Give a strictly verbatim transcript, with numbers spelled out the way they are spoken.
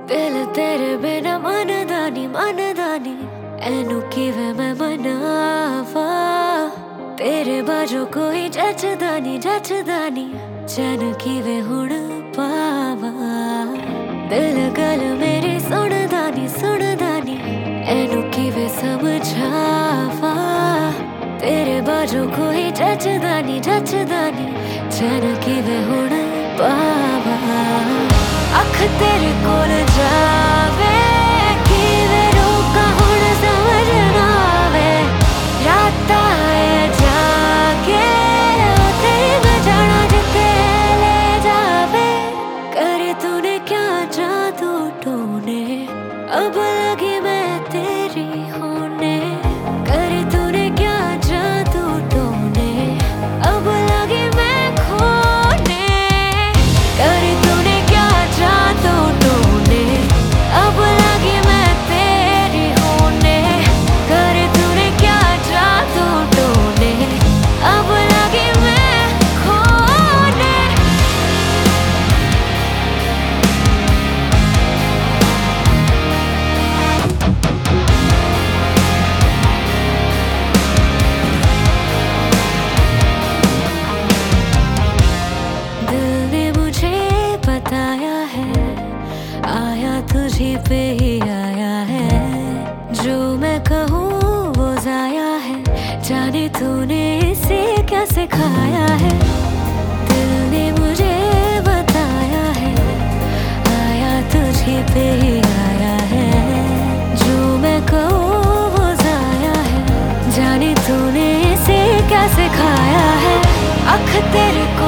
दिल तेरे बिना मनदानी मनदानी एनू किवे मैं मनावा तेरे बाजू कोई जचदानी जचदानी चैन किवे हुण पावा दिल गल मेरी सुनदानी सुनदानी एनू किवे समझावा तेरे बाजू कोई जचदानी जचदानी चैन किवे हुण पावा अख तेरे कोल जावे किवे रोका हुण समझ ना आवे रातां ऐ जागे तेरी मैं जाना जिथे ले जावे करे तूने क्या जादू टूने अब लगी मैं तेरी होने करे तूने क्या जादू टूने अब लगी मैं खोने करे तूने क्या जादू टूने अब लगी मैं तेरी होने करे तूने क्या जादू टूने अब लगी मैं खोने दिल ने मुझे बताया है आया तुझी पे ही आया है जो मैं कहूँ वो जाया है जाने तूने इसे क्या सिखाया है दिल ने मुझे बताया है आया तुझी पे ही आया है जो मैं कहूँ वो जाया है जाने तूने इसे क्या सिखाया है अख तेरे को